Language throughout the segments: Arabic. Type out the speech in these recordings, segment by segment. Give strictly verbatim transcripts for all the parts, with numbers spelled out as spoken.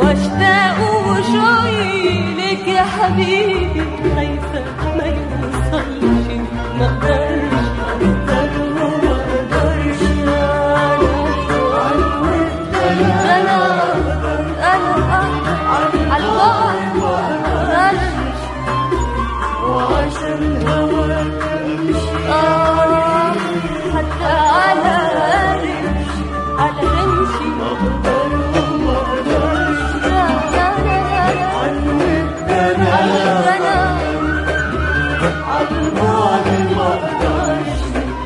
واشتاق وشوقي لك يا حبيبي، خايفة ما يوصلش، ما اقدرش اقدر وما اقدرش انا اقدر انا اقدر عالبعد ما اقدرش، وعشان هواك امشي اه حتى على رمشي على رمشي ما اقدر وما اقدرش عالبعد ما اقدرش،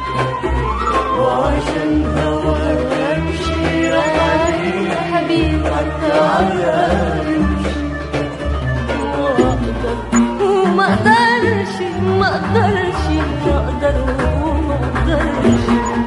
وعشان هواك امشي يا حبيبي حتى على رمشي وما اقدرش ما اقدرش ما اقدر وما اقدرش.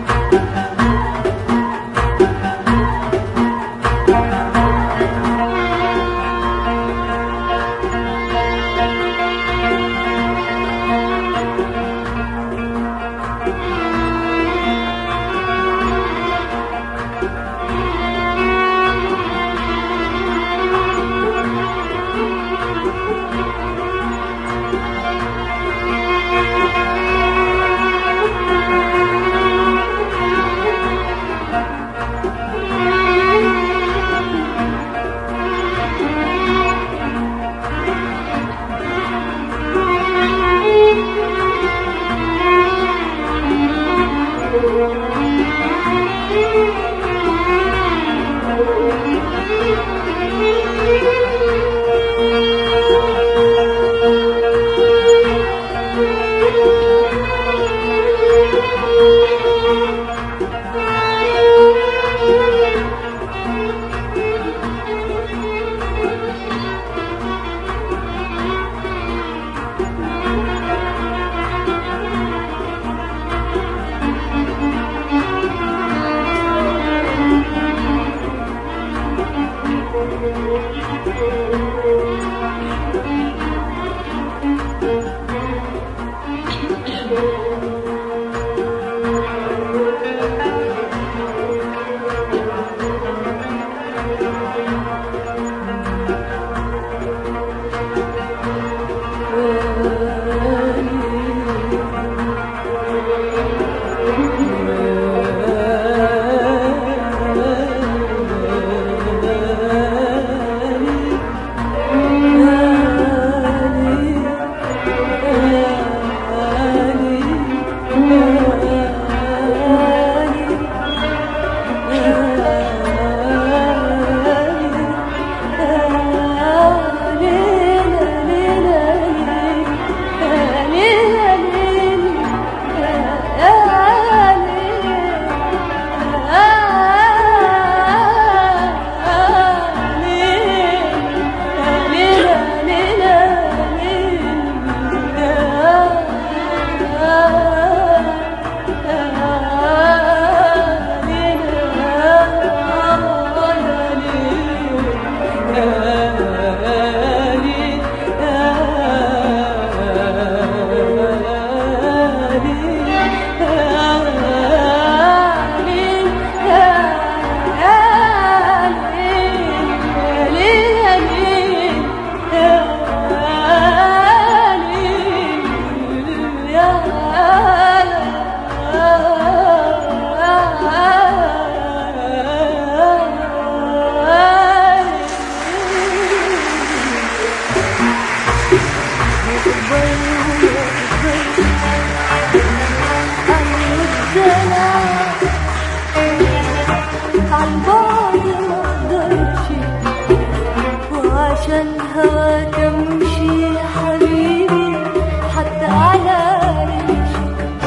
وعشان هواك امشي يا حبيبي حتى على رمشي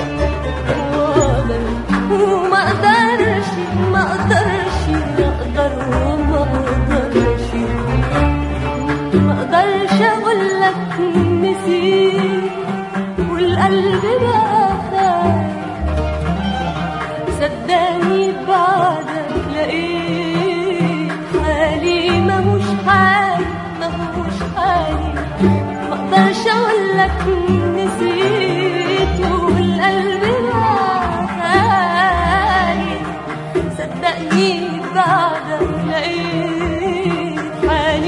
وما اقدرش ما اقدرش اقدر وما اقدرش ما اقدرش اقول لك نسيت والقلب بقى خايف، صدقني بعدك لقيت حالي ماهوش حالي ماهوش حالي، ما اقدرش اقول لك نسيت والقلب بقى خايف، صدقني بعدك لقيت حالي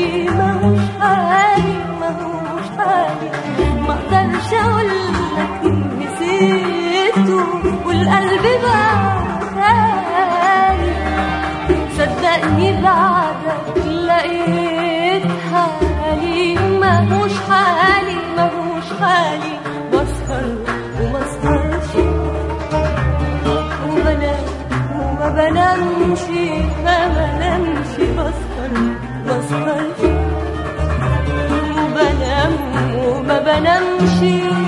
ما بنامش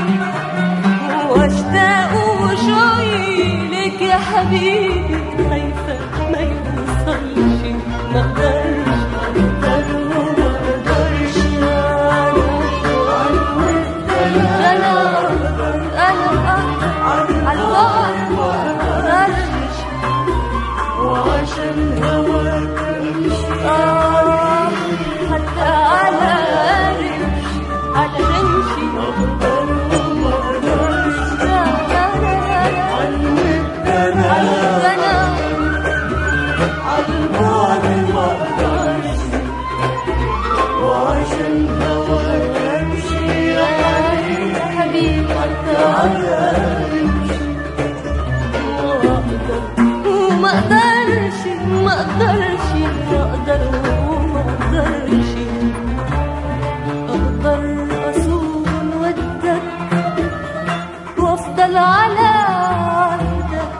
واشتاق وشوقي لك يا حبيبي خايفة ما يوصلش ما اقدرش ما اقدرش انا انا على البحر ما اقدرش وعشان هواك امشي اه حتى على رمشي على رمشي ما اقدرش ما اقدرش عنك انا عالبعد ما اقدرش وعشان هواك امشي يا حبيبي حتى على رمشي وما اقدرش ما اقدرش اقدر وما اقدرش اقدر اصون ودك وافضل على عهدك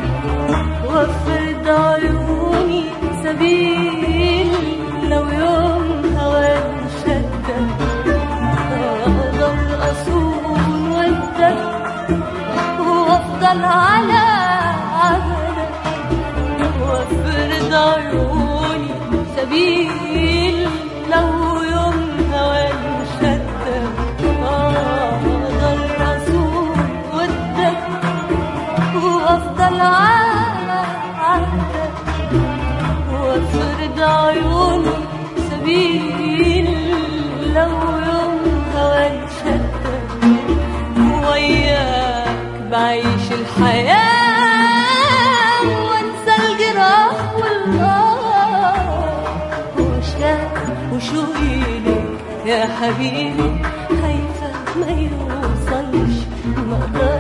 وافرد عيوني سبيل لو يوم هواك شدك اقدر اصون ودك وافضل على عهدك وافرد عيوني سبيل لو يوم هواك شدك اقدر اصون ودك وافضل على عهدك وافرد عيوني سبيل لو يوم هواك شدك وياك بعيش الحياة وانسى الجراح والنار وشاك وشوقي لك يا حبيبي خايفة ما يوصلش ما اقدرش